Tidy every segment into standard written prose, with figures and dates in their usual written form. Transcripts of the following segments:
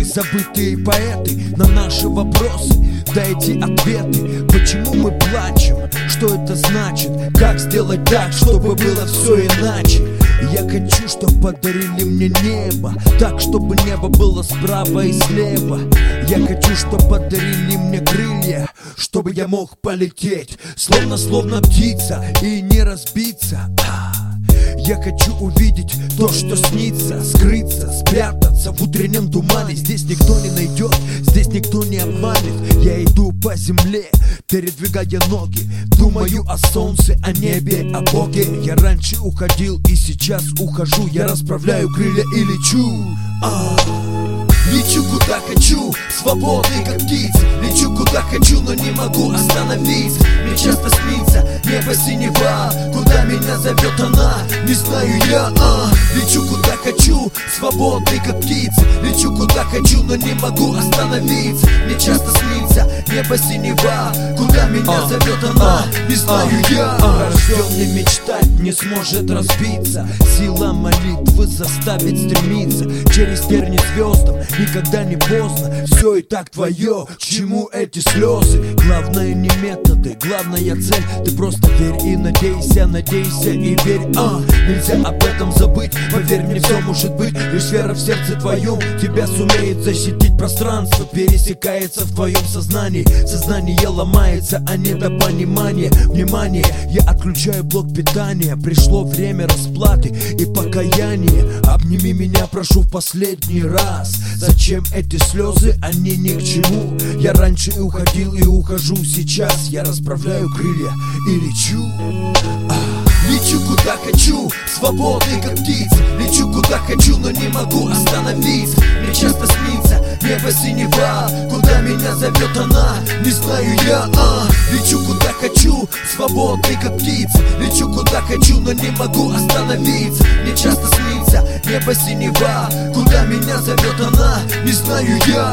забытые поэты на наши вопросы. Дайте ответы, почему мы плачем, что это значит, как сделать так, чтобы было все иначе. Я хочу, чтоб подарили мне небо, так, чтобы небо было справа и слева. Я хочу, чтоб подарили мне крылья, чтобы я мог полететь, словно птица, и не разбиться. Я хочу увидеть то, что снится, скрыться, спрятаться в утреннем тумане. Здесь никто не найдет, здесь никто не обманет. Я иду по земле, передвигая ноги, думаю о солнце, о небе, о Боге. Я раньше уходил и сейчас ухожу, я расправляю крылья и лечу. Лечу куда хочу, свободный как птица. Лечу куда хочу, но не могу остановиться. Мне часто снится небо синева, куда меня зовет она, не знаю я. Лечу куда хочу, свободный как птица. Лечу куда хочу, но не могу остановиться. Мне часто снится небо синева, куда меня зовет она, не знаю я. Рожденный мечтать не сможет разбиться. Сила молитвы заставит стремиться через терни звездам. Никогда не поздно, все и так твое. К чему эти слезы? Главное не методы, главная цель. Ты просто верь и надейся, надейся и верь. Нельзя об этом забыть, поверь мне, все может быть. Лишь вера в сердце твоем тебя сумеет защитить. Пространство пересекается в твоем сознании. Сознание ломается, а не до понимания. Внимание, я отключаю блок питания. Пришло время расплаты и покаяния. Обними меня, прошу, в последний раз. Зачем эти слезы, они ни к чему. Я раньше и уходил, и ухожу сейчас. Я расправляю крылья и лечу. Лечу куда хочу, свободный как птица. Лечу куда хочу, но не могу остановиться. Мне часто снится небо синева, куда меня зовет она, не знаю я. Лечу куда хочу, свободный как птица. Лечу куда хочу, но не могу остановиться. Мне часто снится небо синева, куда меня зовет она, не знаю я.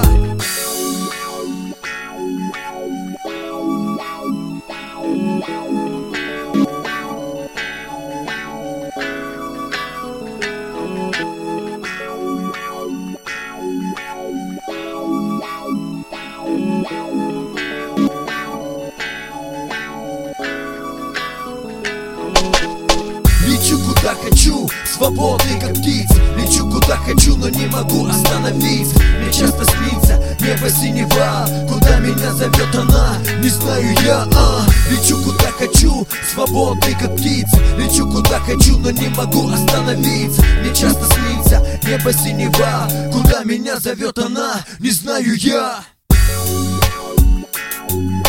Лечу куда хочу, свободный как птица. Лечу куда хочу, но не могу остановиться. Мне часто снится небо синева, куда меня зовет она, не знаю я. Лечу куда хочу, свободный как птица. Лечу куда хочу, но не могу остановиться. Мне часто снится небо синева, куда меня зовет она, не знаю я.